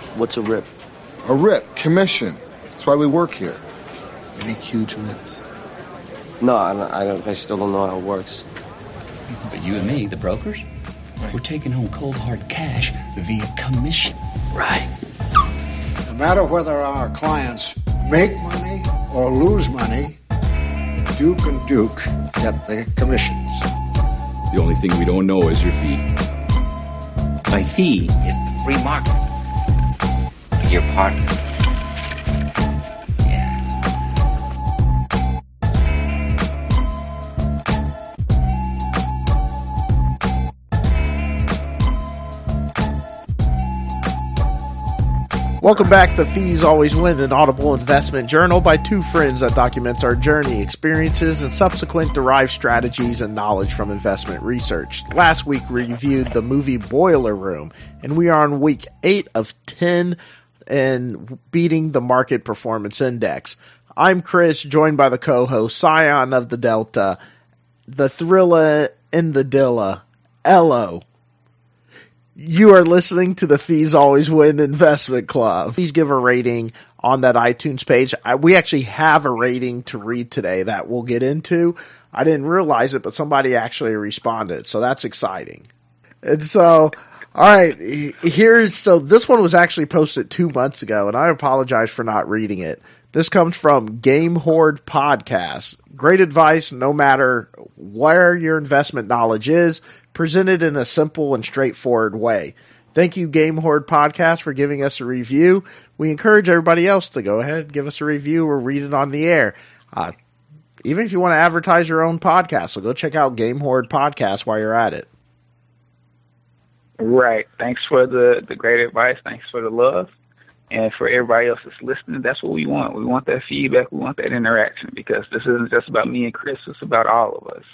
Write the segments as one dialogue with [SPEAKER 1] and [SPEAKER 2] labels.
[SPEAKER 1] What's a RIP?
[SPEAKER 2] A RIP, commission. That's why we work here.
[SPEAKER 3] You make huge rips.
[SPEAKER 1] No, I still don't know how it works.
[SPEAKER 4] But you and me, the brokers, we're taking home cold hard cash via commission.
[SPEAKER 1] Right.
[SPEAKER 5] No matter whether our clients make money or lose money, Duke and Duke get the commissions.
[SPEAKER 6] The only thing we don't know is your fee.
[SPEAKER 7] My fee is the free market. Your partner.
[SPEAKER 8] Welcome back to Fees Always Win, an Audible investment journal by two friends that documents our journey, experiences, and subsequent derived strategies and knowledge from investment research. Last week we reviewed the movie Boiler Room, and we are on week 8 of 10 and beating the market performance index. I'm Chris, joined by the co-host Scion of the Delta, the Thrilla in the Dilla, Ello. You are listening to the Fees Always Win Investment Club. Please give a rating on that iTunes page. We actually have a rating to read today that we'll get into. I didn't realize it, but somebody actually responded, so that's exciting. And so, all right, so this one was actually posted 2 months ago, and I apologize for not reading it. This comes from Game Horde Podcast. Great advice no matter where your investment knowledge is, presented in a simple and straightforward way. Thank you, Game Horde Podcast, for giving us a review. We encourage everybody else to go ahead and give us a review or read it on the air. Even if you want to advertise your own podcast, so go check out Game Horde Podcast while you're at it.
[SPEAKER 9] Right. Thanks for the great advice. Thanks for the love. And for everybody else that's listening, that's what we want. We want that feedback. We want that interaction, because this isn't just about me and Chris. It's about all of us.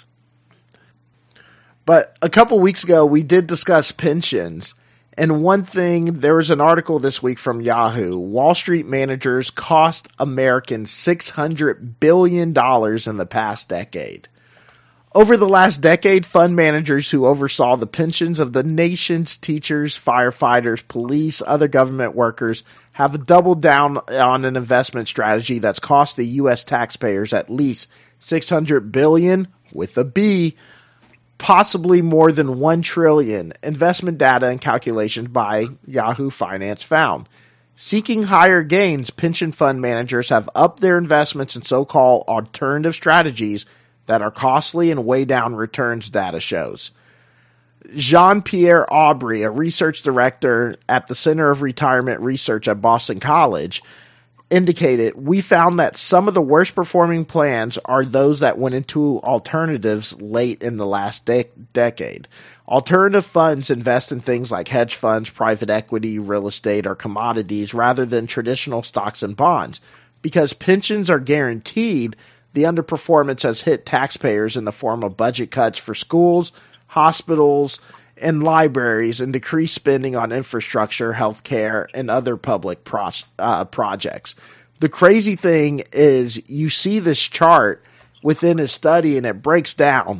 [SPEAKER 8] But a couple weeks ago, we did discuss pensions. And one thing, there was an article this week from Yahoo. Wall Street managers cost Americans $600 billion in the past decade. Over the last decade, fund managers who oversaw the pensions of the nation's teachers, firefighters, police, other government workers have doubled down on an investment strategy that's cost the U.S. taxpayers at least $600 billion with a B, possibly more than $1 trillion. Investment data and calculations by Yahoo Finance found. Seeking higher gains, pension fund managers have upped their investments in so-called alternative strategies that are costly and weigh down returns, data shows. Jean-Pierre Aubry, a research director at the Center of Retirement Research at Boston College, indicated, we found that some of the worst performing plans are those that went into alternatives late in the last decade. Alternative funds invest in things like hedge funds, private equity, real estate, or commodities rather than traditional stocks and bonds. Because pensions are guaranteed, the underperformance has hit taxpayers in the form of budget cuts for schools, hospitals, and libraries, and decreased spending on infrastructure, healthcare, and other public projects. The crazy thing is, you see this chart within his study, and it breaks down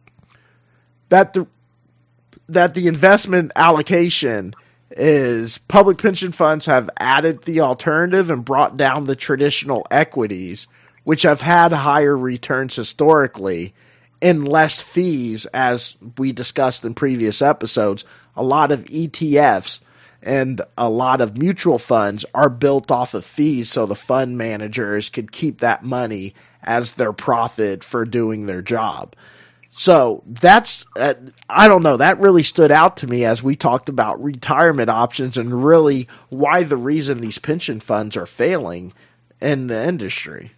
[SPEAKER 8] that the investment allocation is public pension funds have added the alternative and brought down the traditional equities, which have had higher returns historically and less fees, as we discussed in previous episodes. A lot of ETFs and a lot of mutual funds are built off of fees, so the fund managers could keep that money as their profit for doing their job. So that's, I don't know, that really stood out to me as we talked about retirement options and really why the reason these pension funds are failing in the industry.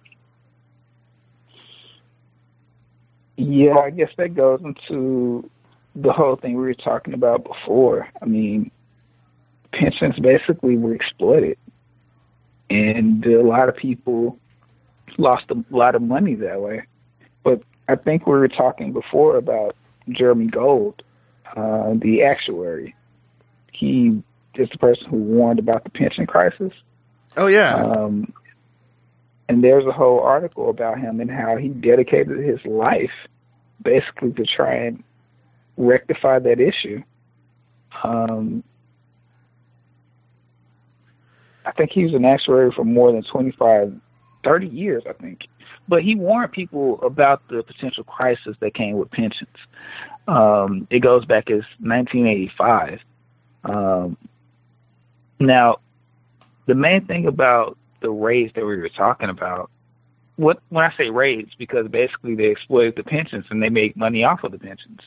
[SPEAKER 9] Yeah, I guess that goes into the whole thing we were talking about before. I mean, pensions basically were exploited, and a lot of people lost a lot of money that way. But I think we were talking before about Jeremy Gold, the actuary. He is the person who warned about the pension crisis.
[SPEAKER 8] Oh, yeah.
[SPEAKER 9] And there's a whole article about him and how he dedicated his life basically to try and rectify that issue. I think he was an actuary for more than 30 years, I think. But he warned people about the potential crisis that came with pensions. It goes back as 1985. Now, the main thing about the raids that we were talking about, when I say raids, because basically they exploited the pensions and they make money off of the pensions.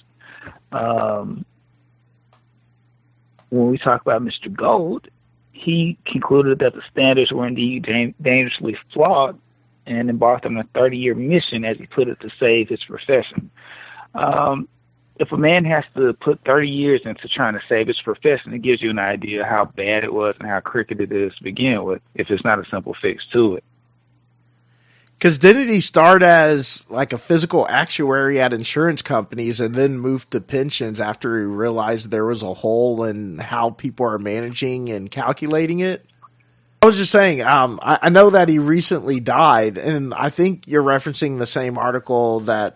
[SPEAKER 9] When we talk about Mr. Gold, he concluded that the standards were indeed dangerously flawed and embarked on a 30-year mission, as he put it, to save his profession. If a man has to put 30 years into trying to save his profession, it gives you an idea how bad it was and how crooked it is to begin with, if it's not a simple fix to it.
[SPEAKER 8] Because didn't he start as like a physical actuary at insurance companies and then moved to pensions after he realized there was a hole in how people are managing and calculating it? I was just saying, I know that he recently died, and I think you're referencing the same article that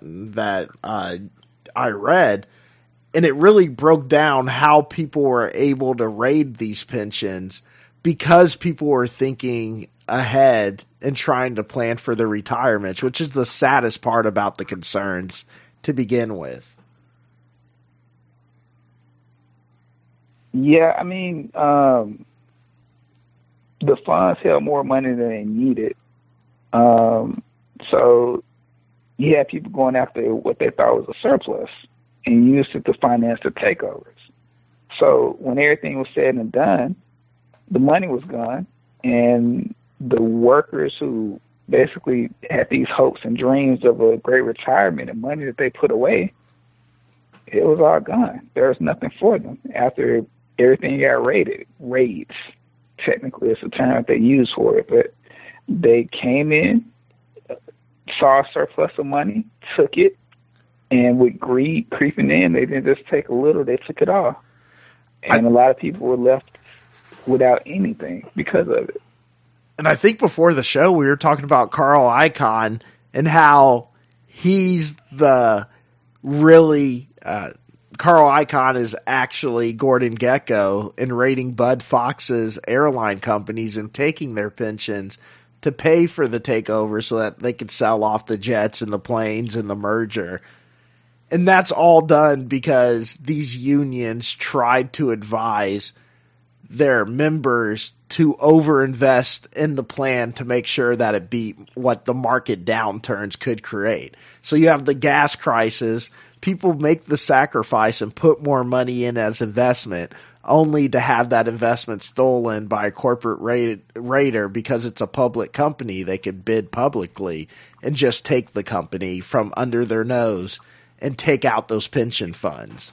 [SPEAKER 8] I read, and it really broke down how people were able to raid these pensions because people were thinking ahead and trying to plan for their retirements, which is the saddest part about the concerns to begin with.
[SPEAKER 9] Yeah, I mean, the funds held more money than they needed. So you had people going after what they thought was a surplus and used it to finance the takeovers. So when everything was said and done, the money was gone, and the workers who basically had these hopes and dreams of a great retirement and money that they put away, it was all gone. There was nothing for them after everything got raided. Raids, technically, it's a term that they use for it, but they came in, saw a surplus of money, took it, and with greed creeping in, they didn't just take a little, they took it all. And a lot of people were left without anything because of it.
[SPEAKER 8] And I think before the show, we were talking about Carl Icahn and how he's the really, Carl Icahn is actually Gordon Gekko in raiding Bud Fox's airline companies and taking their pensions to pay for the takeover so that they could sell off the jets and the planes and the merger. And that's all done because these unions tried to advise their members to overinvest in the plan to make sure that it beat what the market downturns could create. So you have the gas crisis. People make the sacrifice and put more money in as investment, only to have that investment stolen by a corporate raider because it's a public company. They could bid publicly and just take the company from under their nose and take out those pension funds.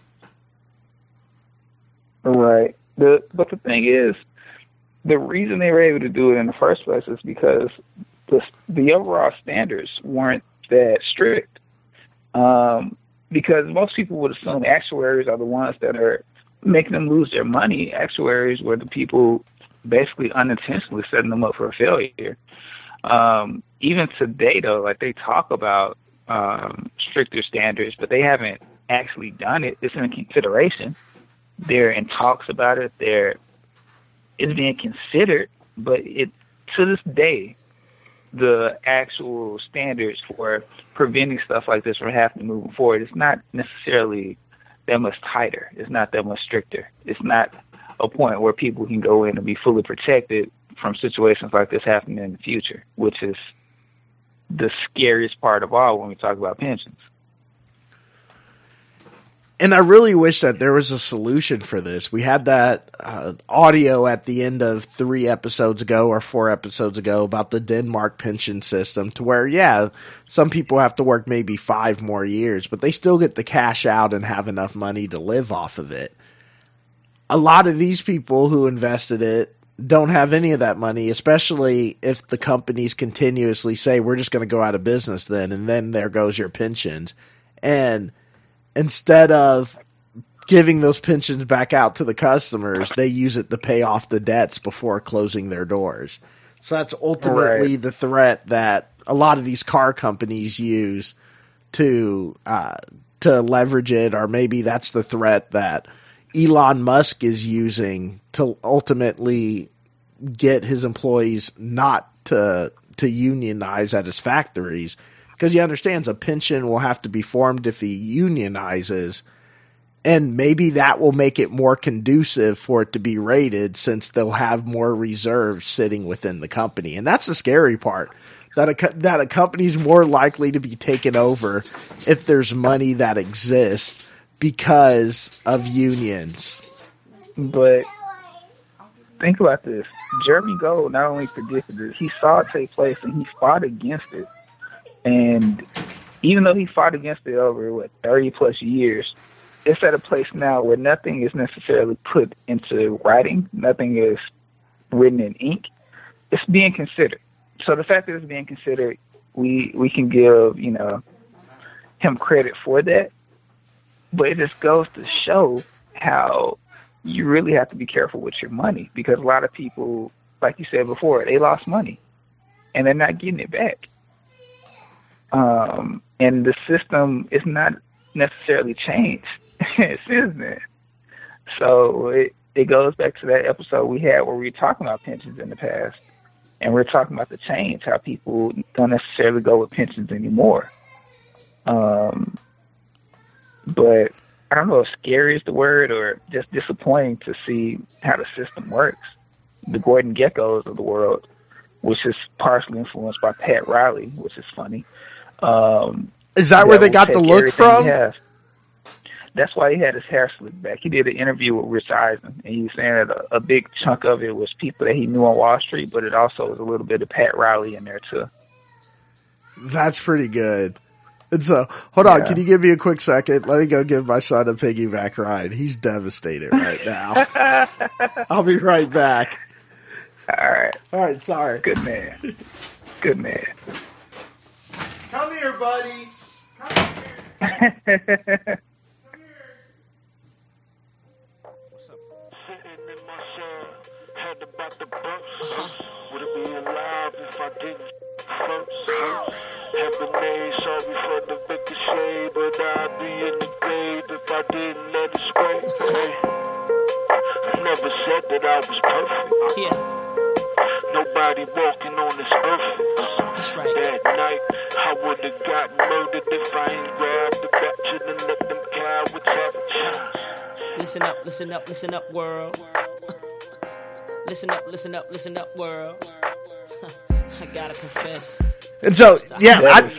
[SPEAKER 9] Right. But the thing is, the reason they were able to do it in the first place is because the overall standards weren't that strict. Because most people would assume actuaries are the ones that are making them lose their money. Actuaries were the people basically unintentionally setting them up for a failure. Even today, though, like they talk about stricter standards, but they haven't actually done it. It's in consideration. They're in talks about it. It's being considered, but to this day, the actual standards for preventing stuff like this from happening moving forward, it's not necessarily that much tighter. It's not that much stricter. It's not a point where people can go in and be fully protected from situations like this happening in the future, which is the scariest part of all when we talk about pensions.
[SPEAKER 8] And I really wish that there was a solution for this. We had that audio at the end of 3 episodes ago or 4 episodes ago about the Denmark pension system to where, yeah, some people have to work maybe 5 more years, but they still get the cash out and have enough money to live off of it. A lot of these people who invested it don't have any of that money, especially if the companies continuously say, we're just going to go out of business then, and then there goes your pensions. And instead of giving those pensions back out to the customers, they use it to pay off the debts before closing their doors. So that's ultimately the threat that a lot of these car companies use to leverage it, or maybe that's the threat that Elon Musk is using to ultimately get his employees not to unionize at his factories, because he understands a pension will have to be formed if he unionizes, and maybe that will make it more conducive for it to be rated, since they'll have more reserves sitting within the company. And that's the scary part, that a company's more likely to be taken over if there's money that exists because of unions.
[SPEAKER 9] But think about this. Jeremy Gold not only predicted it, he saw it take place and he fought against it. And even though he fought against it over, 30 plus years, it's at a place now where nothing is necessarily put into writing. Nothing is written in ink. It's being considered. So the fact that it's being considered, we can give, him credit for that. But it just goes to show how you really have to be careful with your money, because a lot of people, like you said before, they lost money and they're not getting it back. And the system is not necessarily changed since then. So it goes back to that episode we had where we were talking about pensions in the past, and we're talking about the change, how people don't necessarily go with pensions anymore. But I don't know if scary is the word or just disappointing to see how the system works. The Gordon Geckos of the world, which is partially influenced by Pat Riley, which is funny.
[SPEAKER 8] Is that where they got the look from?
[SPEAKER 9] That's why he had his hair slicked back. He did an interview with Rich Eisen, and he was saying that a big chunk of it was people that he knew on Wall Street, but it also was a little bit of Pat Riley in there too.
[SPEAKER 8] That's pretty good. And so, hold on, can you give me a quick second? Let me go give my son a piggyback ride. He's devastated right now. I'll be right back.
[SPEAKER 9] All right,
[SPEAKER 8] sorry.
[SPEAKER 9] Good man. Good man.
[SPEAKER 8] Come here, buddy. Come here.
[SPEAKER 10] Sitting in my cell, heard about the bumps. Would it be alive if I didn't first? Have been made sorry for the ricochet, but I'd be in the grave if I didn't let it spray. Never said that I was perfect.
[SPEAKER 11] Yeah.
[SPEAKER 10] Nobody walking on this earth.
[SPEAKER 11] That's right.
[SPEAKER 10] That night, I would have got murdered if I ain't grabbed the batch and let them cowards have a chance.
[SPEAKER 11] Listen up, listen up, listen up, world. Listen up, listen up, listen up, world. I gotta confess.
[SPEAKER 8] And so, yeah,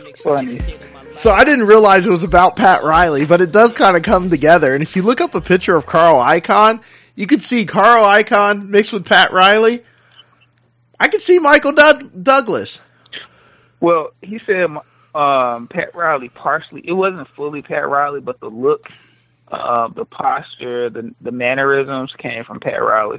[SPEAKER 8] I didn't realize it was about Pat Riley, but it does kind of come together. And if you look up a picture of Carl Icahn, you can see Carl Icahn mixed with Pat Riley. I could see Michael Douglas.
[SPEAKER 9] Well, he said Pat Riley partially. It wasn't fully Pat Riley, but the look, the posture, the mannerisms came from Pat Riley.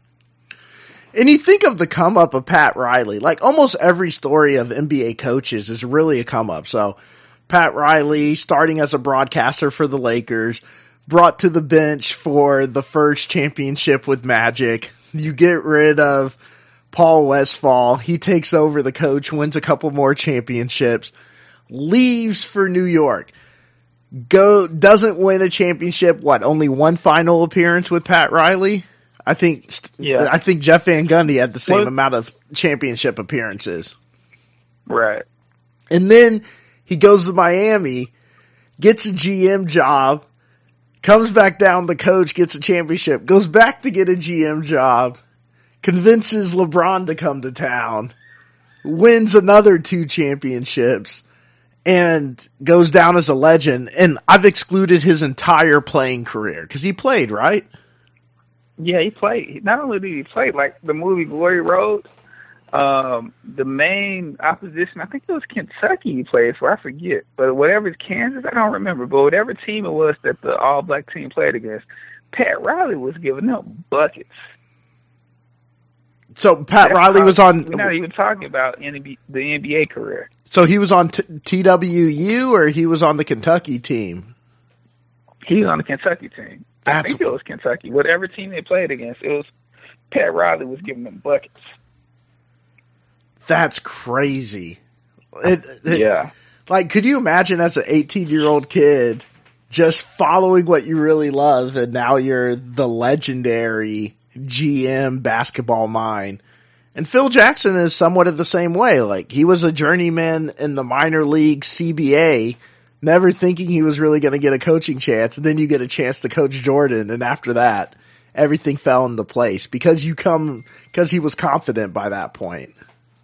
[SPEAKER 8] And you think of the come up of Pat Riley, like almost every story of NBA coaches is really a come up. So Pat Riley, starting as a broadcaster for the Lakers, brought to the bench for the first championship with Magic. You get rid of Paul Westphal. He takes over the coach, wins a couple more championships, leaves for New York. Doesn't win a championship. Only one final appearance with Pat Riley? I think Jeff Van Gundy had the same amount of championship appearances.
[SPEAKER 9] Right.
[SPEAKER 8] And then he goes to Miami, gets a GM job, comes back down, the coach gets a championship, goes back to get a GM job, convinces LeBron to come to town, wins another 2 championships, and goes down as a legend. And I've excluded his entire playing career, because he played, right?
[SPEAKER 9] Yeah, he played. Not only did he play, like the movie Glory Road, the main opposition, I think it was Kentucky he played for, I forget. But whatever it's Kansas, I don't remember. But whatever team it was that the all-black team played against, Pat Riley was giving them buckets.
[SPEAKER 8] So Pat Riley was on...
[SPEAKER 9] We're not even talking about the NBA career.
[SPEAKER 8] So he was on TWU or he was on the Kentucky team?
[SPEAKER 9] He was on the Kentucky team. I think it was Kentucky. Whatever team they played against, it was Pat Riley was giving them buckets.
[SPEAKER 8] That's crazy.
[SPEAKER 9] Yeah.
[SPEAKER 8] Like, could you imagine as an 18-year-old kid just following what you really love, and now you're the legendary GM basketball mind. And Phil Jackson is somewhat of the same way. Like, he was a journeyman in the minor league CBA, never thinking he was really going to get a coaching chance. And then you get a chance to coach Jordan. And after that, everything fell into place because he was confident by that point.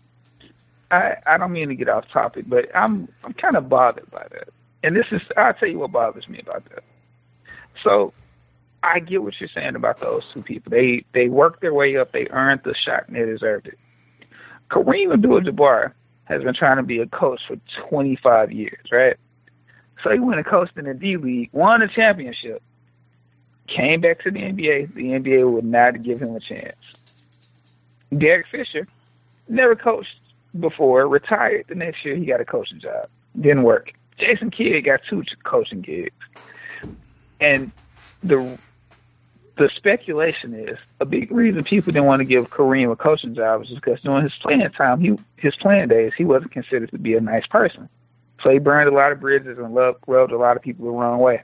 [SPEAKER 9] I don't mean to get off topic, but I'm kind of bothered by that. And I'll tell you what bothers me about that. So I get what you're saying about those two people. They worked their way up. They earned the shot, and they deserved it. Kareem Abdul-Jabbar has been trying to be a coach for 25 years, right? So he went and coached in the D-League, won a championship, came back to the NBA. The NBA would not give him a chance. Derek Fisher never coached before, retired the next year. He got a coaching job. Didn't work. Jason Kidd got 2 coaching gigs. And the speculation is a big reason people didn't want to give Kareem a coaching job was because during his playing time, his playing days, he wasn't considered to be a nice person. So he burned a lot of bridges and rubbed a lot of people the wrong way.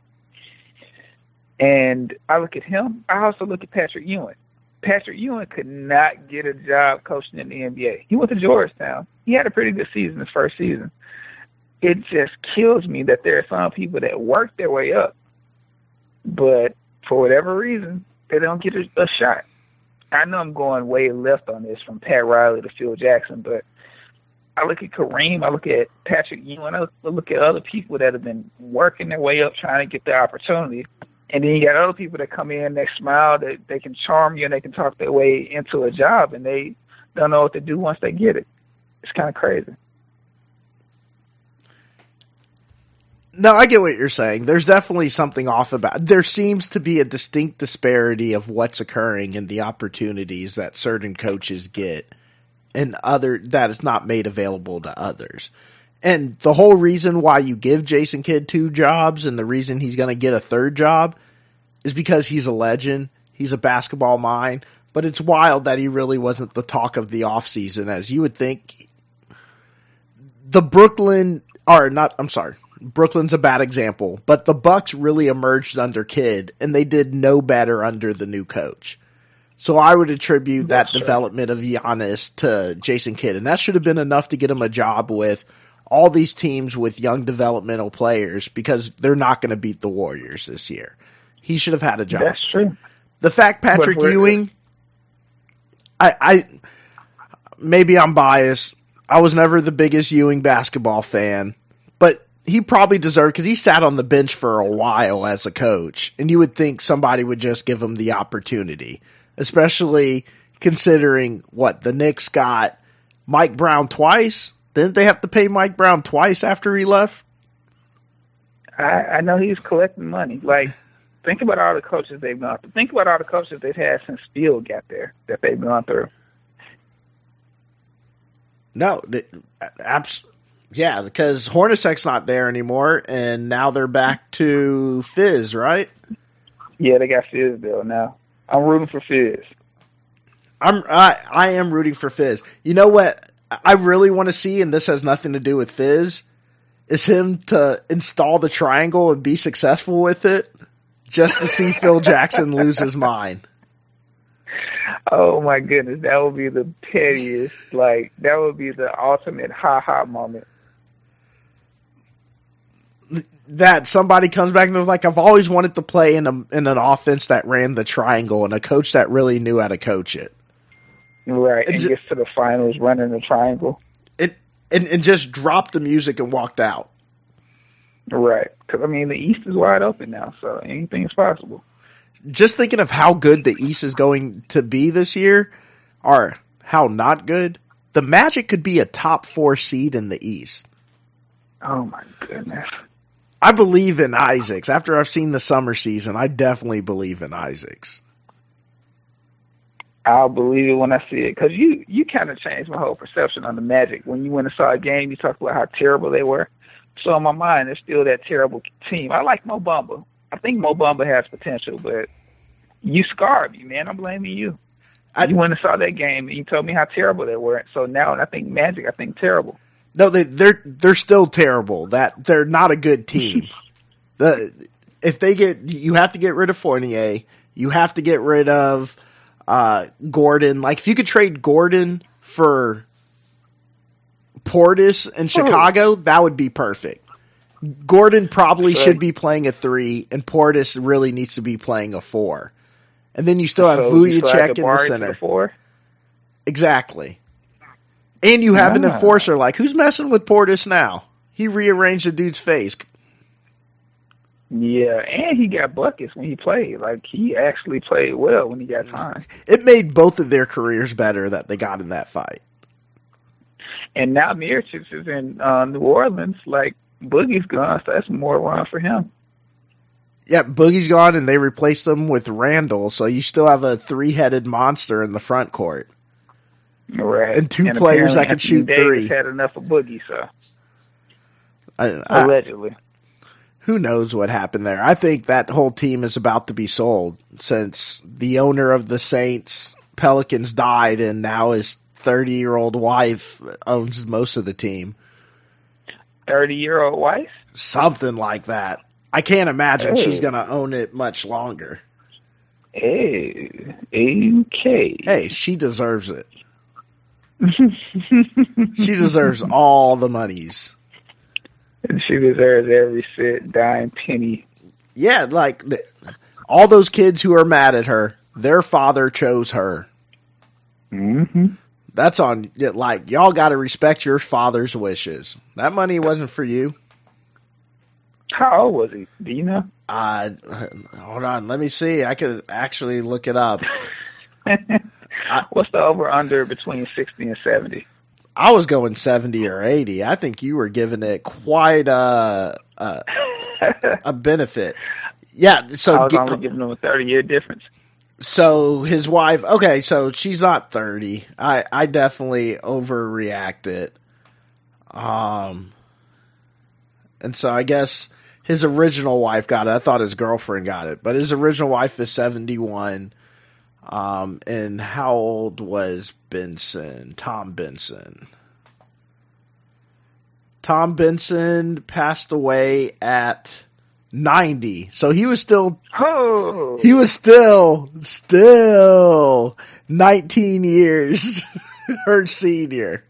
[SPEAKER 9] And I look at him. I also look at Patrick Ewing. Patrick Ewing could not get a job coaching in the NBA. He went to Georgetown. He had a pretty good season his first season. It just kills me that there are some people that work their way up, but for whatever reason, they don't get a shot. I know I'm going way left on this from Pat Riley to Phil Jackson, but I look at Kareem, I look at Patrick Ewing, I look at other people that have been working their way up trying to get the opportunity. And then you got other people that come in, they smile, they can charm you, and they can talk their way into a job, and they don't know what to do once they get it. It's kind of crazy.
[SPEAKER 8] No, I get what you're saying. There's definitely something off about it. There seems to be a distinct disparity of what's occurring and the opportunities that certain coaches get and that is not made available to others. And the whole reason why you give Jason Kidd 2 jobs and the reason he's going to get a 3rd job is because he's a legend. He's a basketball mind. But it's wild that he really wasn't the talk of the offseason, as you would think. Brooklyn's a bad example, but the Bucks really emerged under Kidd, and they did no better under the new coach. So I would attribute that development of Giannis to Jason Kidd, and that should have been enough to get him a job with all these teams with young developmental players because they're not going to beat the Warriors this year. He should have had a job.
[SPEAKER 9] That's true.
[SPEAKER 8] The fact Patrick Ewing, maybe I'm biased. I was never the biggest Ewing basketball fan, but he probably deserved, because he sat on the bench for a while as a coach, and you would think somebody would just give him the opportunity, especially considering the Knicks got Mike Brown twice. Didn't they have to pay Mike Brown twice after he left?
[SPEAKER 9] I know he's collecting money. Like, think about all the coaches they've gone through. Think about all the coaches they've had since Field got there that they've gone through.
[SPEAKER 8] No, yeah, because Hornacek's not there anymore, and now they're back to Fizz, right?
[SPEAKER 9] Yeah, they got Fizdale now. I'm rooting for Fizz.
[SPEAKER 8] I am rooting for Fizz. You know what I really want to see, and this has nothing to do with Fizz, is him to install the triangle and be successful with it, just to see Phil Jackson lose his mind.
[SPEAKER 9] Oh my goodness, that would be the pettiest, that would be the ultimate ha-ha moment.
[SPEAKER 8] That somebody comes back and they're like, I've always wanted to play in an offense that ran the triangle and a coach that really knew how to coach it.
[SPEAKER 9] Right, and gets to the finals running the triangle.
[SPEAKER 8] And just dropped the music and walked out.
[SPEAKER 9] Right, because, the East is wide open now, so anything's possible.
[SPEAKER 8] Just thinking of how good the East is going to be this year, or how not good, the Magic could be a top 4 seed in the East.
[SPEAKER 9] Oh, my goodness.
[SPEAKER 8] I believe in Isaacs. After I've seen the summer season, I definitely believe in Isaacs.
[SPEAKER 9] I'll believe it when I see it, because you kind of changed my whole perception on the Magic. When you went and saw a game, you talked about how terrible they were. So in my mind, they're still that terrible team. I like Mo Bamba. I think Mo Bamba has potential, but you scarred me, man. I'm blaming you. You went and saw that game, and you told me how terrible they were. So now when I think Magic, I think terrible.
[SPEAKER 8] No, they're still terrible. That they're not a good team. You have to get rid of Fournier. You have to get rid of Gordon. Like, if you could trade Gordon for Portis in Chicago, that would be perfect. Gordon probably should be playing a 3, and Portis really needs to be playing a 4. And then you still have Vujicic in the center.
[SPEAKER 9] 4?
[SPEAKER 8] Exactly. And you have an enforcer. Like, who's messing with Portis now? He rearranged the dude's face.
[SPEAKER 9] Yeah, and he got buckets when he played. Like, he actually played well when he got time.
[SPEAKER 8] It made both of their careers better that they got in that fight.
[SPEAKER 9] And now Mirotic is in New Orleans. Like, Boogie's gone, so that's more run for him.
[SPEAKER 8] Yeah, Boogie's gone, and they replaced him with Randall, so you still have a 3-headed monster in the front court.
[SPEAKER 9] Right.
[SPEAKER 8] And 2 players that can shoot
[SPEAKER 9] Davis
[SPEAKER 8] 3.
[SPEAKER 9] Had enough of Boogie, so. Allegedly.
[SPEAKER 8] Who knows what happened there? I think that whole team is about to be sold since the owner of the Saints Pelicans died, and now his 30-year-old wife owns most of the team.
[SPEAKER 9] 30-year-old wife?
[SPEAKER 8] Something like that. I can't imagine she's going to own it much longer.
[SPEAKER 9] Hey, okay.
[SPEAKER 8] Hey, she deserves it. She deserves all the monies.
[SPEAKER 9] And she deserves every cent, dime, penny.
[SPEAKER 8] Yeah, like, all those kids who are mad at her, their father chose her.
[SPEAKER 9] Mm-hmm.
[SPEAKER 8] That's on, like, y'all got to respect your father's wishes. That money wasn't for you.
[SPEAKER 9] How old was he? Do you know?
[SPEAKER 8] Hold on, let me see. I could actually look it up.
[SPEAKER 9] What's the over-under between 60 and 70?
[SPEAKER 8] I was going 70 or 80. I think you were giving it quite a benefit. Yeah, so
[SPEAKER 9] I was only giving them a 30-year difference.
[SPEAKER 8] So his wife, okay, so she's not 30. I definitely overreacted. And so I guess his original wife got it. I thought his girlfriend got it, but his original wife is 71. And how old was Benson? Tom Benson. Tom Benson passed away at 90. So he was still, he was still 19 years her senior.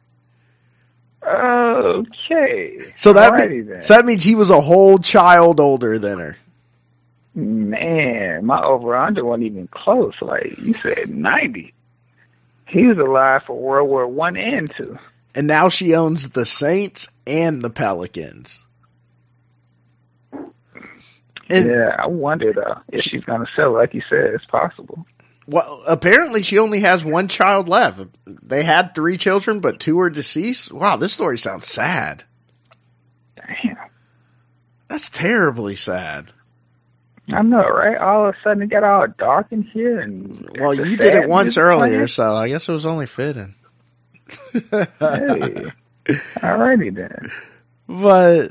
[SPEAKER 9] Okay.
[SPEAKER 8] So that means he was a whole child older than her.
[SPEAKER 9] Man, my over-under wasn't even close. Like, you said 90. He was alive for World War I and II.
[SPEAKER 8] And now she owns the Saints and the Pelicans. And
[SPEAKER 9] yeah, I wondered if she's going to sell it. Like you said, it's possible.
[SPEAKER 8] Well, apparently she only has 1 child left. They had 3 children, but 2 are deceased. Wow, this story sounds sad.
[SPEAKER 9] Damn.
[SPEAKER 8] That's terribly sad.
[SPEAKER 9] I know, right? All of a sudden it got all dark in here. And
[SPEAKER 8] well, you did it once earlier, so I guess it was only fitting.
[SPEAKER 9] Hey, alrighty then.
[SPEAKER 8] But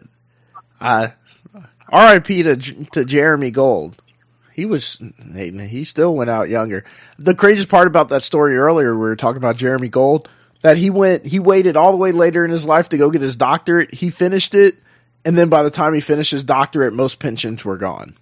[SPEAKER 8] R.I.P. to Jeremy Gold. He still went out younger. The craziest part about that story earlier, we were talking about Jeremy Gold, that he waited all the way later in his life to go get his doctorate. He finished it, and then by the time he finished his doctorate, most pensions were gone.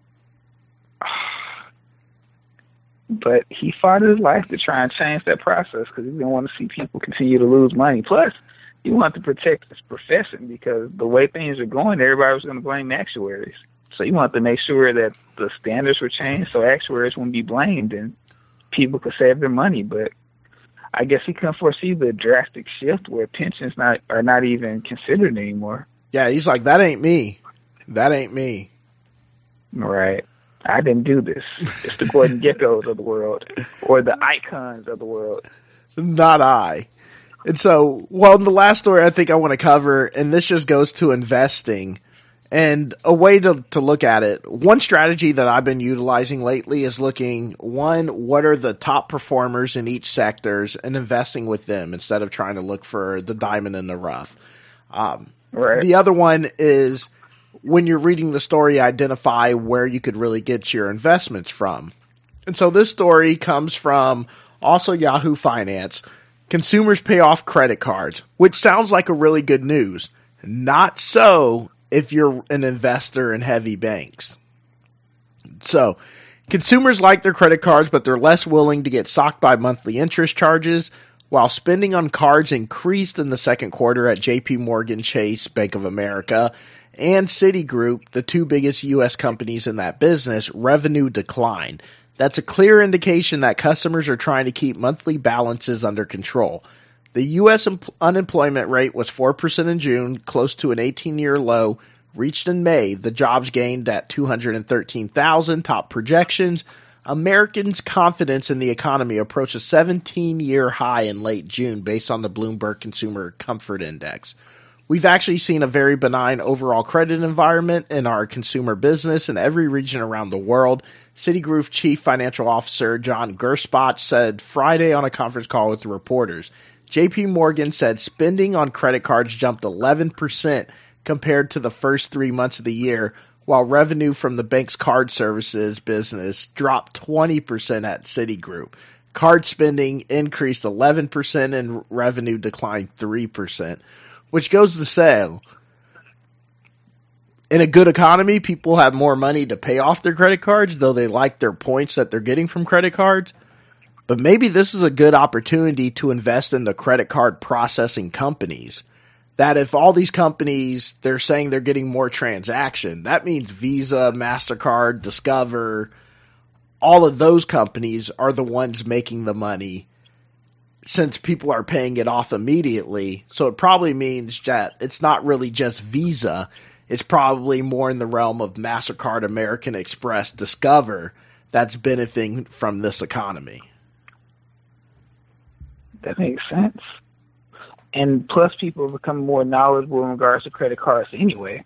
[SPEAKER 9] But he fought his life to try and change that process because he didn't want to see people continue to lose money. Plus, he wanted to protect his profession because the way things are going, everybody was going to blame actuaries. So he wanted to make sure that the standards were changed so actuaries wouldn't be blamed and people could save their money. But I guess he couldn't foresee the drastic shift where pensions are not even considered anymore.
[SPEAKER 8] Yeah, he's like, that ain't me. That ain't me.
[SPEAKER 9] Right. I didn't do this. It's the Gordon Geckos of the world or the icons of the world.
[SPEAKER 8] Not I. And so, well, the last story I think I want to cover, and this just goes to investing, and a way to look at it. One strategy that I've been utilizing lately is looking, what are the top performers in each sectors and investing with them instead of trying to look for the diamond in the rough.
[SPEAKER 9] Right.
[SPEAKER 8] The other one is, when you're reading the story, identify where you could really get your investments from. And so this story comes from also Yahoo Finance. Consumers pay off credit cards, which sounds like a really good news. Not so if you're an investor in heavy banks. So Consumers like their credit cards, but they're less willing to get socked by monthly interest charges, while spending on cards increased in the second quarter at JP Morgan Chase, Bank of America, and Citigroup, the two biggest U.S. companies in that business. Revenue declined. That's a clear indication that customers are trying to keep monthly balances under control. The U.S. unemployment rate was 4% in June, close to an 18-year low, reached in May. The jobs gained at 213,000, top projections. Americans' confidence in the economy approached a 17-year high in late June based on the Bloomberg Consumer Comfort Index. We've actually seen a very benign overall credit environment in our consumer business in every region around the world. Citigroup Chief Financial Officer John Gerspach said Friday on a conference call with reporters. JP Morgan said spending on credit cards jumped 11% compared to the first 3 months of the year, while revenue from the bank's card services business dropped 20% at Citigroup. Card spending increased 11% and revenue declined 3%, which goes to say, in a good economy, people have more money to pay off their credit cards, though they like their points that they're getting from credit cards. But maybe this is a good opportunity to invest in the credit card processing companies. That if all these companies, they're saying they're getting more transaction, that means Visa, MasterCard, Discover, all of those companies are the ones making the money since people are paying it off immediately. So it probably means that it's not really just Visa. It's probably more in the realm of MasterCard, American Express, Discover that's benefiting from this economy.
[SPEAKER 9] That makes sense. And plus, people have become more knowledgeable in regards to credit cards anyway.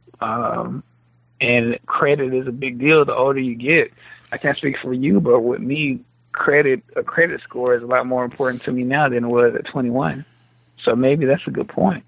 [SPEAKER 9] And credit is a big deal the older you get. I can't speak for you, but with me, a credit score is a lot more important to me now than it was at 21. So maybe that's a good point.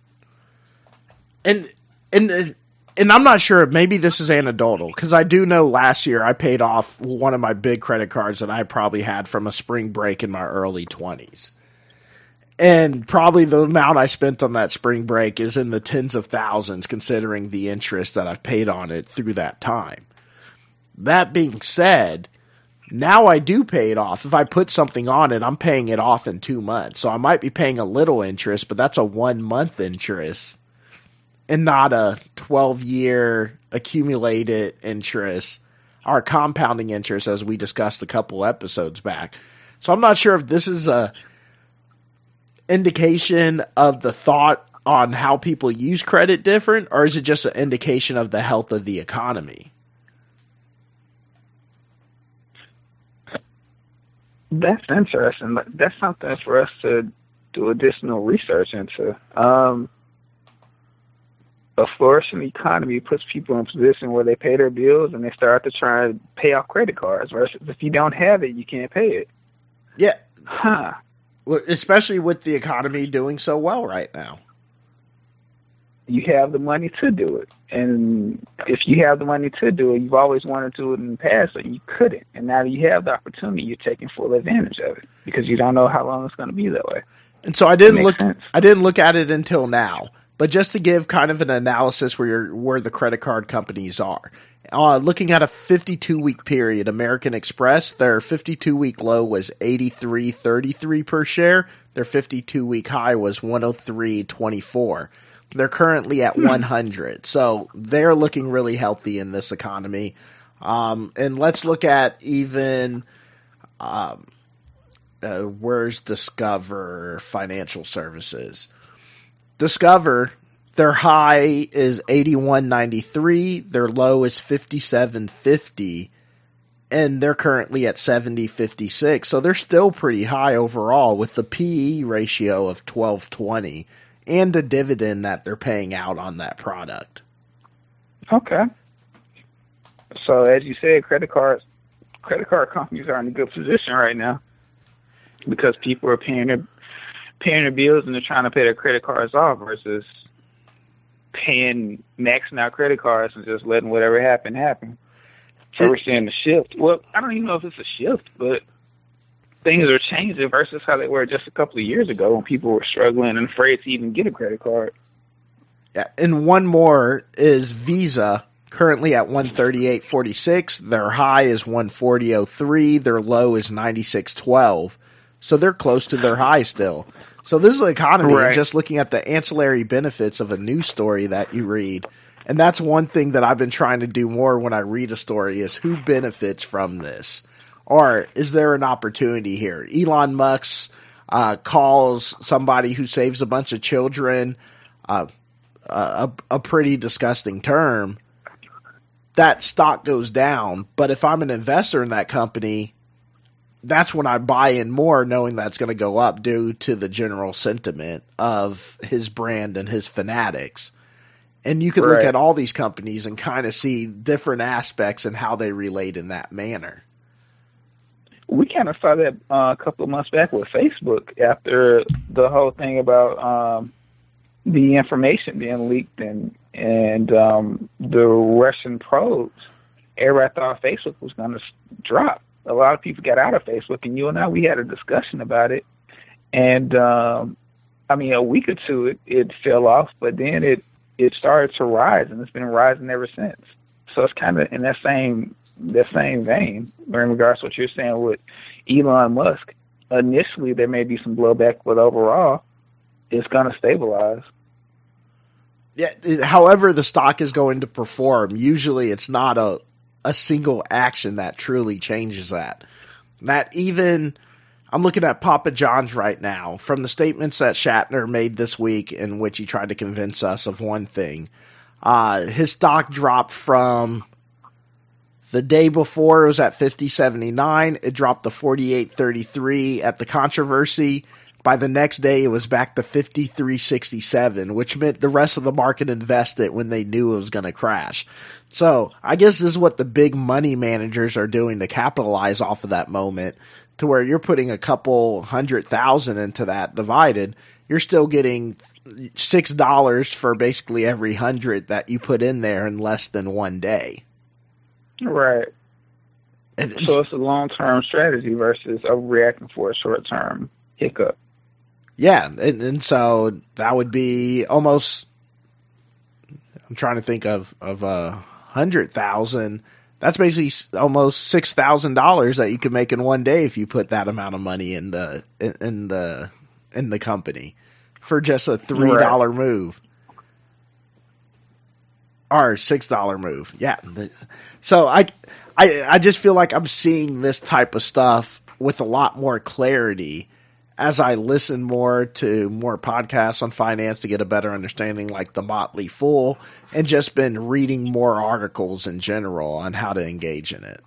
[SPEAKER 8] And I'm not sure, maybe this is anecdotal, because I do know last year I paid off one of my big credit cards that I probably had from a spring break in my early 20s. And probably the amount I spent on that spring break is in the tens of thousands, considering the interest that I've paid on it through that time. That being said, now I do pay it off. If I put something on it, I'm paying it off in 2 months. So I might be paying a little interest, but that's a 1 month interest and not a 12-year accumulated interest or compounding interest, as we discussed a couple episodes back. So I'm not sure if this is a indication of the thought on how people use credit different, or is it just an indication of the health of the economy?
[SPEAKER 9] That's interesting. That's something for us to do additional research into. A flourishing economy puts people in a position where they pay their bills and they start to try and pay off credit cards. Versus if you don't have it, you can't pay it.
[SPEAKER 8] Yeah.
[SPEAKER 9] Huh.
[SPEAKER 8] Well, especially with the economy doing so well right now.
[SPEAKER 9] You have the money to do it. And if you have the money to do it, you've always wanted to do it in the past, but you couldn't. And now that you have the opportunity, you're taking full advantage of it because you don't know how long it's going to be that way.
[SPEAKER 8] And so I didn't look at it until now. But just to give kind of an analysis where the credit card companies are. Looking at a 52-week period, American Express, their 52-week low was $83.33 per share. Their 52-week high was $103.24. They're currently at 100. So they're looking really healthy in this economy. And let's look at even where's Discover Financial Services. Discover, their high is $81.93, their low is $57.50, and they're currently at $70.56. So they're still pretty high overall with the PE ratio of 12.20 and the dividend that they're paying out on that product.
[SPEAKER 9] Okay. So as you said, credit card companies are in a good position right now because people are paying their bills and they're trying to pay their credit cards off versus maxing out credit cards and just letting whatever happen. So we're seeing the shift. Well, I don't even know if it's a shift, but things are changing versus how they were just a couple of years ago when people were struggling and afraid to even get a credit card.
[SPEAKER 8] Yeah, and one more is Visa currently at 138.46. Their high is 140.03. Their low is 96.12. So they're close to their high still. So this is the economy,
[SPEAKER 9] Right.
[SPEAKER 8] and just looking at the ancillary benefits of a news story that you read. And that's one thing that I've been trying to do more when I read a story is who benefits from this? Or is there an opportunity here? Elon Musk calls somebody who saves a bunch of children a pretty disgusting term. That stock goes down, but if I'm an investor in that company, that's when I buy in more, knowing that's going to go up due to the general sentiment of his brand and his fanatics. And you can look
[SPEAKER 9] Right.
[SPEAKER 8] at all these companies and kind of see different aspects and how they relate in that manner.
[SPEAKER 9] We kind of saw that a couple of months back with Facebook after the whole thing about the information being leaked and the Russian probes. Everybody thought Facebook was going to drop. A lot of people got out of Facebook, and you and I, we had a discussion about it. And I mean, a week or two, it fell off, but then it started to rise, and it's been rising ever since. So it's kind of in that same vein, in regards to what you're saying with Elon Musk. Initially, there may be some blowback, but overall, it's going to stabilize.
[SPEAKER 8] Yeah. However the stock is going to perform, usually it's not a single action that truly changes that. That even, I'm looking at Papa John's right now, from the statements that Shatner made this week in which he tried to convince us of one thing. His stock dropped from the day before, it was at 50.79. It dropped to 48.33 at the controversy. By the next day, it was back to 53.67, which meant the rest of the market invested when they knew it was going to crash. So I guess this is what the big money managers are doing to capitalize off of that moment, to where you're putting a couple 100,000 into that divided. You're still getting $6 for basically every 100 that you put in there in less than one day.
[SPEAKER 9] Right. So it's a long-term strategy versus overreacting for a short-term hiccup.
[SPEAKER 8] Yeah, and so that would be almost, I'm trying to think of 100,000. That's basically almost $6,000 that you could make in one day if you put that amount of money in the company for just a $3 move. Or $6 move. Yeah. So I just feel like I'm seeing this type of stuff with a lot more clarity as I listen more to more podcasts on finance to get a better understanding, like the Motley Fool, and just been reading more articles in general on how to engage in it.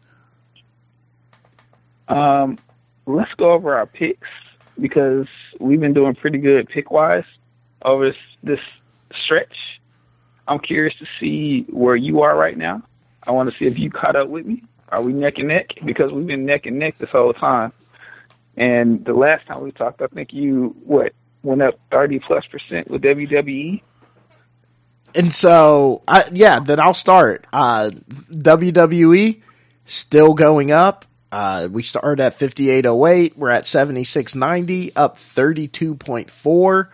[SPEAKER 9] Let's go over our picks, because we've been doing pretty good pick-wise over this stretch. I'm curious to see where you are right now. I want to see if you caught up with me. Are we neck and neck? Because we've been neck and neck this whole time. And the last time we talked, I think you, went up 30+% with WWE?
[SPEAKER 8] And so, then I'll start. WWE, still going up. We started at 58.08. We're at 76.90, up 32.4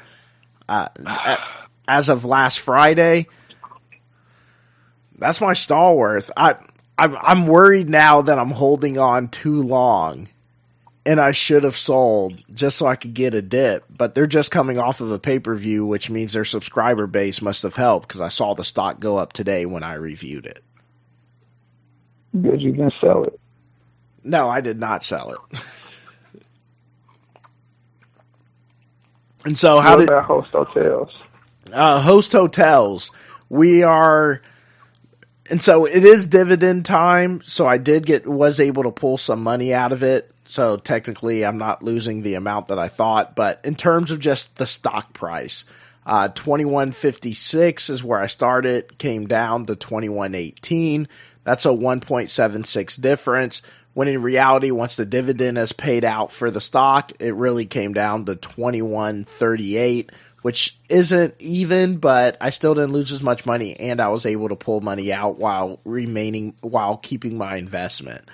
[SPEAKER 8] as of last Friday. That's my stalwart. I'm worried now that I'm holding on too long, and I should have sold just so I could get a dip. But they're just coming off of a pay-per-view, which means their subscriber base must have helped, because I saw the stock go up today when I reviewed it.
[SPEAKER 9] Did you then sell it?
[SPEAKER 8] No, I did not sell it. And so how
[SPEAKER 9] what about Host Hotels?
[SPEAKER 8] Host Hotels. We are, and so it is dividend time, so I was able to pull some money out of it. So technically I'm not losing the amount that I thought, but in terms of just the stock price, 21.56 is where I started, came down to 21.18. That's a 1.76 difference. When in reality, once the dividend is paid out for the stock, it really came down to 21.38, which isn't even, but I still didn't lose as much money, and I was able to pull money out while keeping my investment.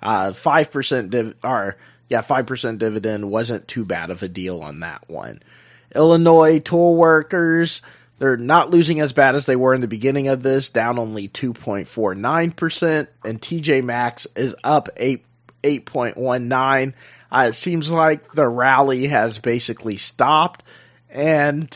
[SPEAKER 8] 5% dividend wasn't too bad of a deal on that one. Illinois Tool Workers, They're not losing as bad as they were in the beginning of this, down only 2.49%, and TJ Maxx is up 8.19. It seems like the rally has basically stopped, and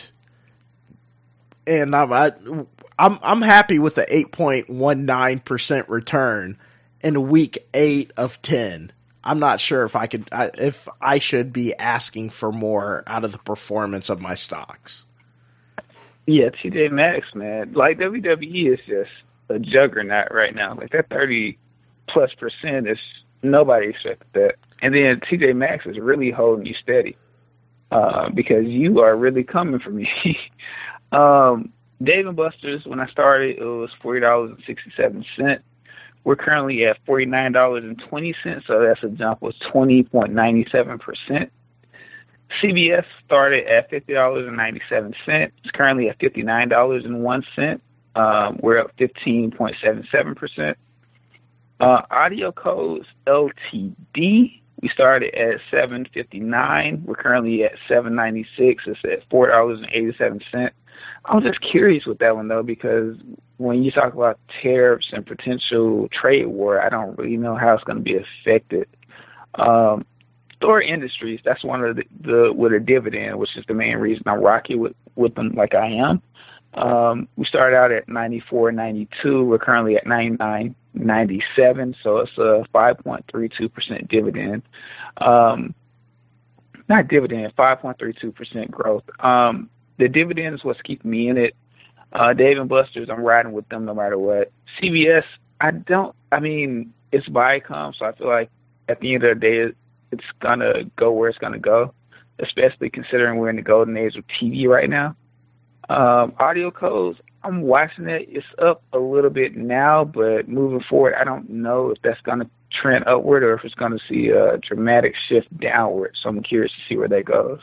[SPEAKER 8] I'm happy with the 8.19% return in week 8 of 10. I'm not sure if I should be asking for more out of the performance of my stocks.
[SPEAKER 9] Yeah, TJ Maxx, man. Like, WWE is just a juggernaut right now. Like, that 30+% is, nobody expected that. And then TJ Maxx is really holding you steady because you are really coming for me. Dave & Buster's, when I started, it was $40.67. We're currently at $49.20, so that's a jump of 20.97%. CBS started at $50.97. It's currently at $59.01. We're up 15.77%. Audio Codes Ltd. We started at $7.59. We're currently at $7.96. It's at $4.87. I was just curious with that one though, because when you talk about tariffs and potential trade war, I don't really know how it's going to be affected. Store Industries, that's one of the with a dividend, which is the main reason I'm rocking with them like I am. We started out at 94.92. We're currently at 99.97, so it's a 5.32% dividend. Not dividend, 5.32% growth. The dividend is what's keeping me in it. Dave & Buster's, I'm riding with them no matter what. CBS, it's Viacom, so I feel like at the end of the day, it's going to go where it's going to go, especially considering we're in the golden age of TV right now. Audio Codes, I'm watching it. It's up a little bit now, but moving forward, I don't know if that's going to trend upward or if it's going to see a dramatic shift downward. So I'm curious to see where that goes.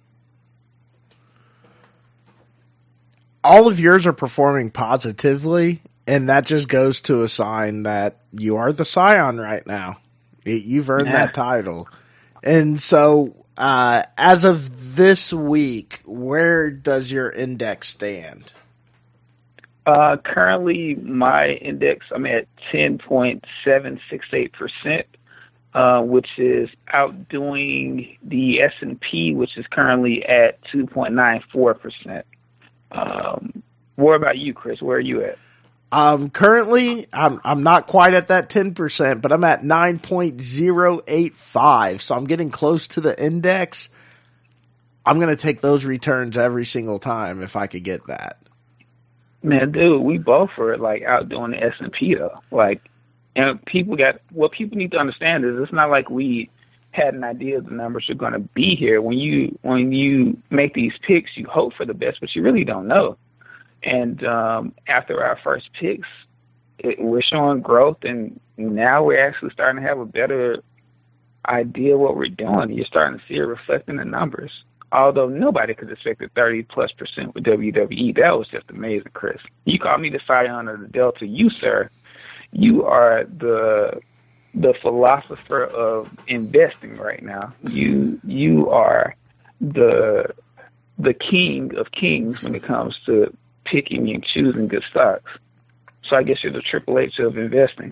[SPEAKER 8] All of yours are performing positively, and that just goes to a sign that you are the Scion right now. You've earned that title. And so, as of this week, where does your index stand?
[SPEAKER 9] Currently, my index, I'm at 10.768%, which is outdoing the S&P, which is currently at 2.94%. What about you, Chris? Where are you at?
[SPEAKER 8] Currently, I'm not quite at that 10%, but I'm at 9.085, so I'm getting close to the index. I'm going to take those returns every single time if I could get that.
[SPEAKER 9] Man, dude, we both are like outdoing the S&P though. Like, and what people need to understand is it's not like we had an idea the numbers are going to be here. When you make these picks, you hope for the best, but you really don't know. And after our first picks, we're showing growth, and now we're actually starting to have a better idea what we're doing. You're starting to see it reflecting the numbers. Although nobody could expect a 30+% with WWE. That was just amazing, Chris. You call me the Scion of the Delta. You, sir, you are the philosopher of investing right now. You are the king of kings when it comes to picking and choosing good stocks. So I guess you're the Triple H of investing.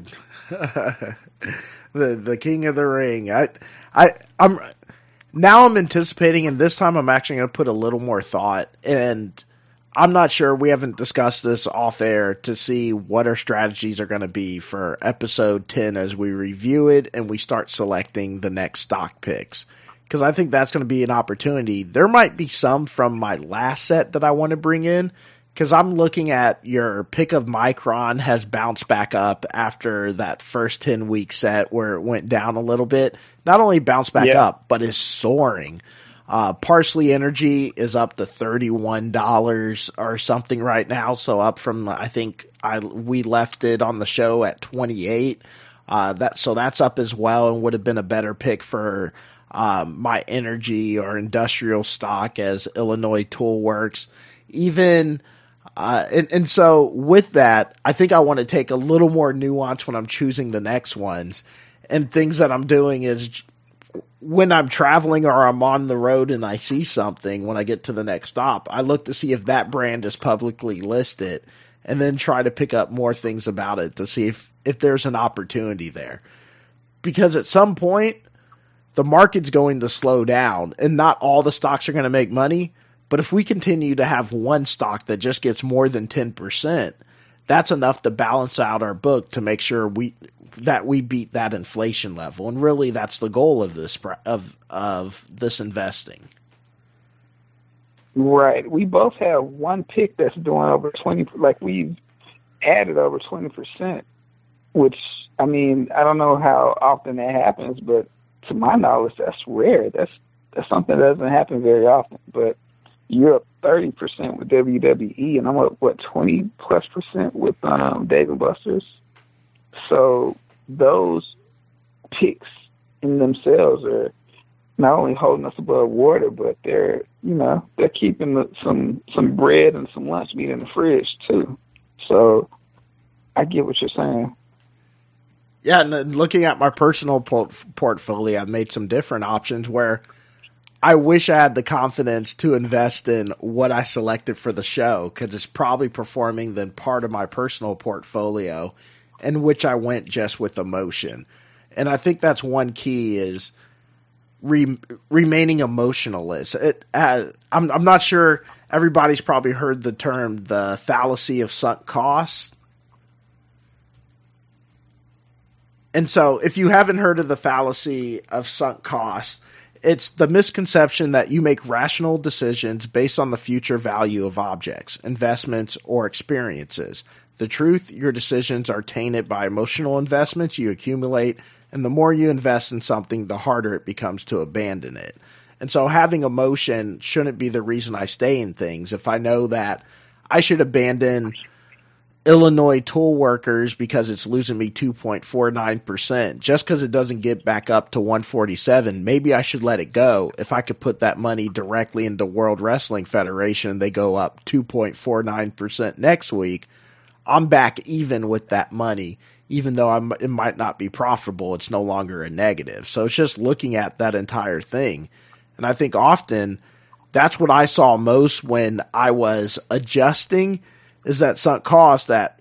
[SPEAKER 8] the king of the ring. I'm anticipating, and this time I'm actually going to put a little more thought, and I'm not sure, we haven't discussed this off air, to see what our strategies are going to be for episode 10 as we review it and we start selecting the next stock picks. Because I think that's going to be an opportunity. There might be some from my last set that I want to bring in, because I'm looking at your pick of Micron has bounced back up after that first 10-week set where it went down a little bit. Not only bounced back up, but is soaring. Parsley Energy is up to $31 or something right now, so up from, I think we left it on the show at 28. So that's up as well, and would have been a better pick for my energy or industrial stock as Illinois Tool Works. Even and so with that, I think I want to take a little more nuance when I'm choosing the next ones. And things that I'm doing is when I'm traveling or I'm on the road and I see something, when I get to the next stop, I look to see if that brand is publicly listed and then try to pick up more things about it to see if there's an opportunity there. Because at some point, the market's going to slow down and not all the stocks are going to make money. But if we continue to have one stock that just gets more than 10%, that's enough to balance out our book to make sure we beat that inflation level. And really, that's the goal of this investing.
[SPEAKER 9] Right. We both have one pick that's doing over 20. Like we've added over 20%, which I mean I don't know how often that happens, but to my knowledge, that's rare. That's something that doesn't happen very often. But you're up 30% with WWE, and I'm up, 20+% with Dave & Buster's. So those picks in themselves are not only holding us above water, but they're keeping some bread and some lunch meat in the fridge too. So I get what you're saying.
[SPEAKER 8] Yeah, and then looking at my personal portfolio, I've made some different options where I wish I had the confidence to invest in what I selected for the show because it's probably performing than part of my personal portfolio in which I went just with emotion. And I think that's one key is remaining emotionless. I'm not sure everybody's probably heard the term the fallacy of sunk costs. And so if you haven't heard of the fallacy of sunk costs, it's the misconception that you make rational decisions based on the future value of objects, investments, or experiences. The truth, your decisions are tainted by emotional investments you accumulate, and the more you invest in something, the harder it becomes to abandon it. And so having emotion shouldn't be the reason I stay in things. If I know that I should abandon Illinois tool workers because it's losing me 2.49%. Just because it doesn't get back up to 147, maybe I should let it go. If I could put that money directly into World Wrestling Federation, they go up 2.49% next week. I'm back even with that money, even though it might not be profitable. It's no longer a negative. So it's just looking at that entire thing. And I think often that's what I saw most when I was adjusting is that sunk cost, that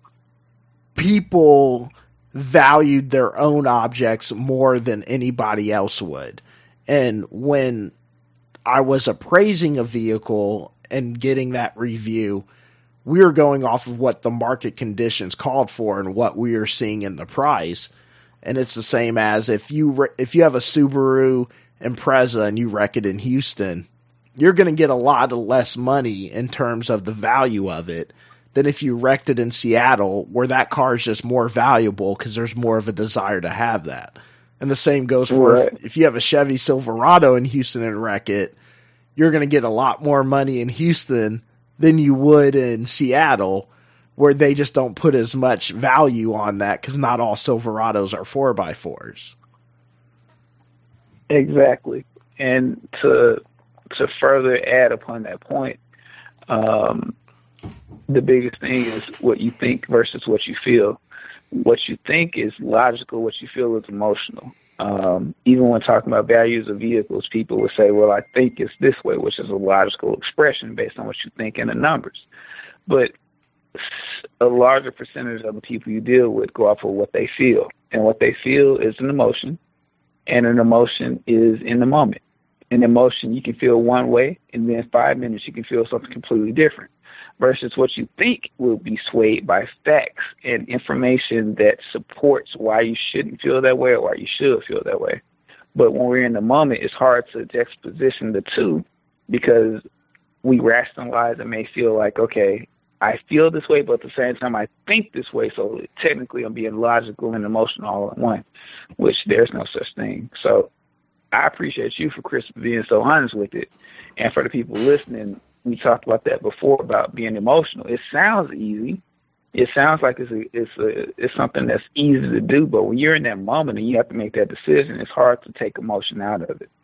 [SPEAKER 8] people valued their own objects more than anybody else would. And when I was appraising a vehicle and getting that review, we were going off of what the market conditions called for and what we are seeing in the price. And it's the same as if you have a Subaru Impreza and you wreck it in Houston, you're going to get a lot less money in terms of the value of it than if you wrecked it in Seattle, where that car is just more valuable because there's more of a desire to have that. And the same goes for if you have a Chevy Silverado in Houston and wreck it, you're going to get a lot more money in Houston than you would in Seattle, where they just don't put as much value on that because not all Silverados are 4x4s.
[SPEAKER 9] Exactly. And to further add upon that point, the biggest thing is what you think versus what you feel. What you think is logical. What you feel is emotional. Even when talking about values of vehicles, people will say, well, I think it's this way, which is a logical expression based on what you think in the numbers. But a larger percentage of the people you deal with go off of what they feel. And what they feel is an emotion, and an emotion is in the moment. An emotion, you can feel one way, and then 5 minutes you can feel something completely different. Versus what you think will be swayed by facts and information that supports why you shouldn't feel that way or why you should feel that way. But when we're in the moment, it's hard to juxtaposition the two because we rationalize and may feel like, okay, I feel this way, but at the same time I think this way, so technically I'm being logical and emotional all at once, which there's no such thing. So I appreciate you, Chris, for being so honest with it. And for the people listening, we talked about that before about being emotional. It sounds easy. It sounds like it's something that's easy to do, but when you're in that moment and you have to make that decision, it's hard to take emotion out of it.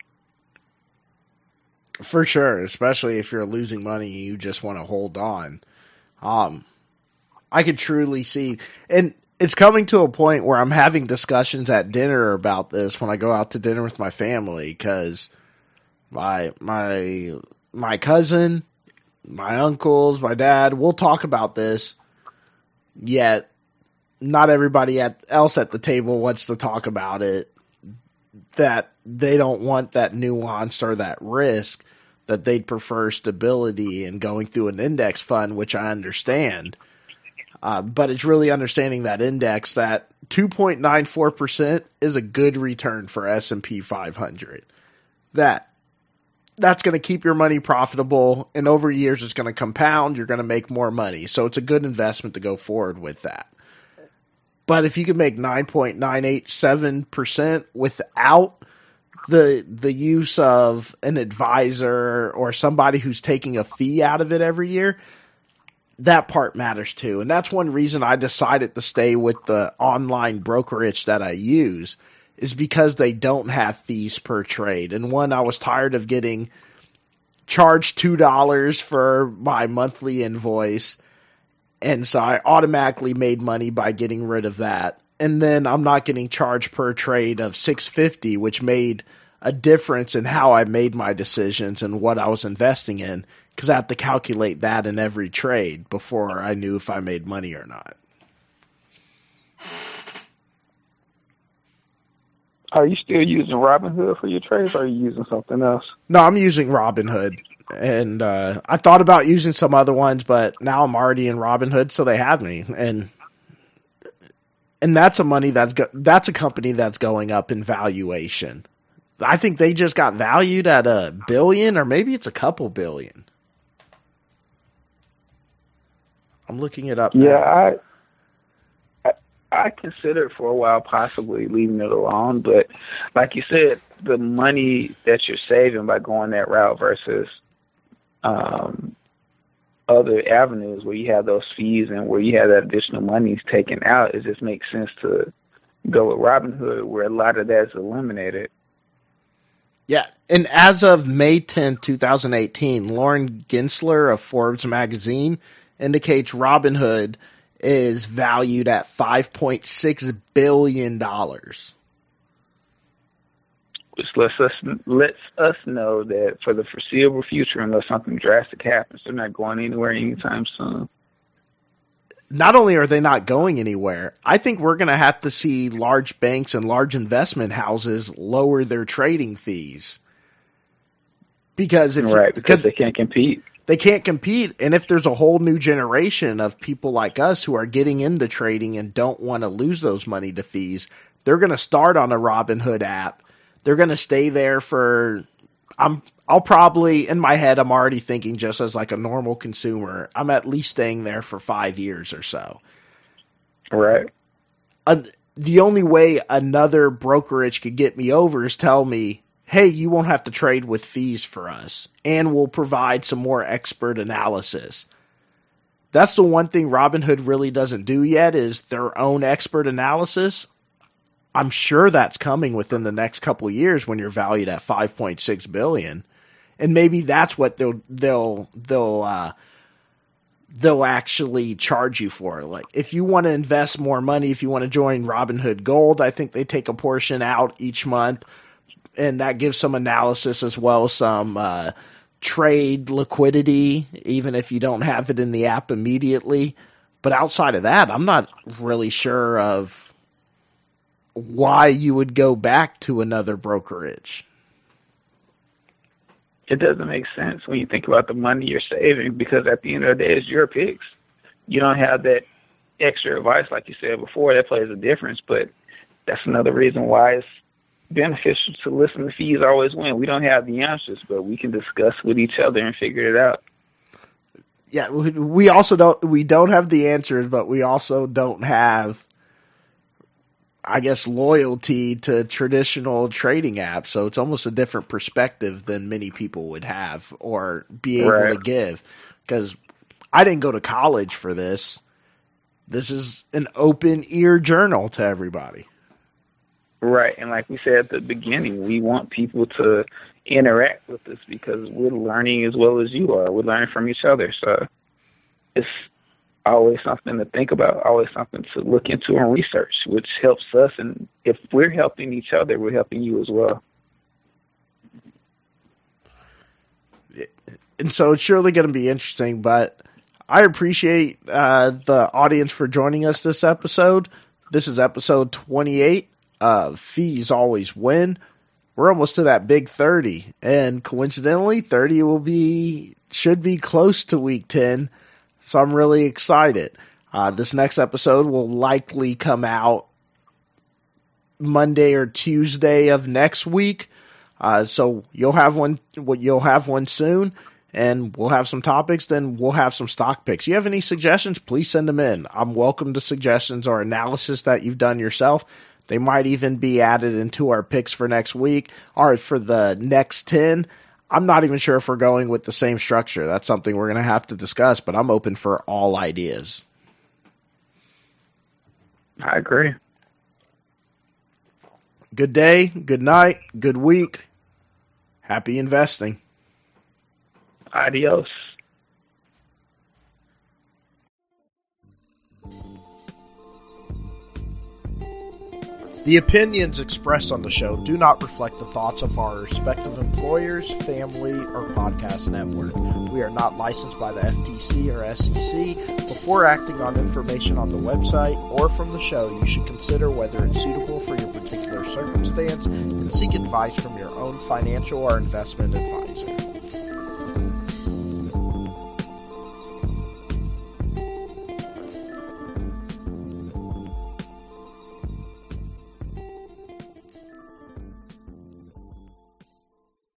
[SPEAKER 8] For sure, especially if you're losing money and you just want to hold on. I could truly see, and it's coming to a point where I'm having discussions at dinner about this when I go out to dinner with my family, because my cousin, my uncles, my dad, we'll talk about this, yet not everybody else at the table wants to talk about it, that they don't want that nuance or that risk, that they'd prefer stability and going through an index fund, which I understand. But it's really understanding that index, that 2.94% is a good return for S&P 500. That's going to keep your money profitable, and over years it's going to compound. You're going to make more money. So it's a good investment to go forward with that. But if you can make 9.987% without the use of an advisor or somebody who's taking a fee out of it every year, that part matters too. And that's one reason I decided to stay with the online brokerage that I use, is because they don't have fees per trade. And one, I was tired of getting charged $2 for my monthly invoice, and so I automatically made money by getting rid of that. And then I'm not getting charged per trade of $6.50, which made a difference in how I made my decisions and what I was investing in, because I had to calculate that in every trade before I knew if I made money or not.
[SPEAKER 9] Are you still using Robinhood for your trades, or are you using something else?
[SPEAKER 8] No, I'm using Robinhood. And I thought about using some other ones, but now I'm already in Robinhood, so they have me. And that's that's a company that's going up in valuation. I think they just got valued at $1 billion, or maybe it's a couple billion. I'm looking it up now.
[SPEAKER 9] Yeah, I considered for a while possibly leaving it alone, but like you said, the money that you're saving by going that route versus other avenues where you have those fees and where you have that additional money taken out, it just makes sense to go with Robinhood, where a lot of that is eliminated.
[SPEAKER 8] Yeah, and as of May 10th, 2018, Lauren Gensler of Forbes magazine indicates Robinhood is valued at $5.6 billion.
[SPEAKER 9] Which lets us know that for the foreseeable future, unless something drastic happens, they're not going anywhere anytime soon.
[SPEAKER 8] Not only are they not going anywhere, I think we're going to have to see large banks and large investment houses lower their trading fees. Because
[SPEAKER 9] because they can't compete.
[SPEAKER 8] They can't compete, and if there's a whole new generation of people like us who are getting into trading and don't want to lose those money to fees, they're going to start on a Robinhood app. They're going to stay there for, I'll probably, in my head, I'm already thinking just as like a normal consumer, I'm at least staying there for 5 years or so.
[SPEAKER 9] Right.
[SPEAKER 8] The only way another brokerage could get me over is tell me, hey, you won't have to trade with fees for us, and we'll provide some more expert analysis. That's the one thing Robinhood really doesn't do yet, is their own expert analysis. I'm sure that's coming within the next couple of years when you're valued at $5.6 billion. And maybe that's what they'll actually charge you for. Like, if you want to invest more money, if you want to join Robinhood Gold, I think they take a portion out each month, and that gives some analysis as well as some trade liquidity, even if you don't have it in the app immediately. But outside of that, I'm not really sure of why you would go back to another brokerage.
[SPEAKER 9] It doesn't make sense when you think about the money you're saving, because at the end of the day, it's your picks. You don't have that extra advice, like you said before, that plays a difference, but that's another reason why it's beneficial to listen to Fees Always Win. We don't have the answers, but we can discuss with each other and figure it out.
[SPEAKER 8] Yeah, we don't have the answers, but we also don't have, I guess, loyalty to traditional trading apps. So it's almost a different perspective than many people would have or be able to give. Because I didn't go to college for this. This is an open ear journal to everybody.
[SPEAKER 9] Right. And like we said at the beginning, we want people to interact with us because we're learning as well as you are. We're learning from each other. So always something to think about, always something to look into and research, which helps us. And if we're helping each other, we're helping you as well.
[SPEAKER 8] And so it's surely going to be interesting, but I appreciate the audience for joining us this episode. This is episode 28 of Fees Always Win. We're almost to that big 30, and coincidentally, 30 should be close to week 10, so I'm really excited. This next episode will likely come out Monday or Tuesday of next week, so you'll have one soon, and we'll have some topics, then we'll have some stock picks. You have any suggestions, please send them in. I'm welcome to suggestions or analysis that you've done yourself. They might even be added into our picks for next week or for the next 10. I'm not even sure if we're going with the same structure. That's something we're going to have to discuss, but I'm open for all ideas.
[SPEAKER 9] I agree.
[SPEAKER 8] Good day, good night, good week. Happy investing.
[SPEAKER 9] Adios.
[SPEAKER 8] The opinions expressed on the show do not reflect the thoughts of our respective employers, family, or podcast network. We are not licensed by the FTC or SEC. Before acting on information on the website or from the show, you should consider whether it's suitable for your particular circumstance and seek advice from your own financial or investment advisor.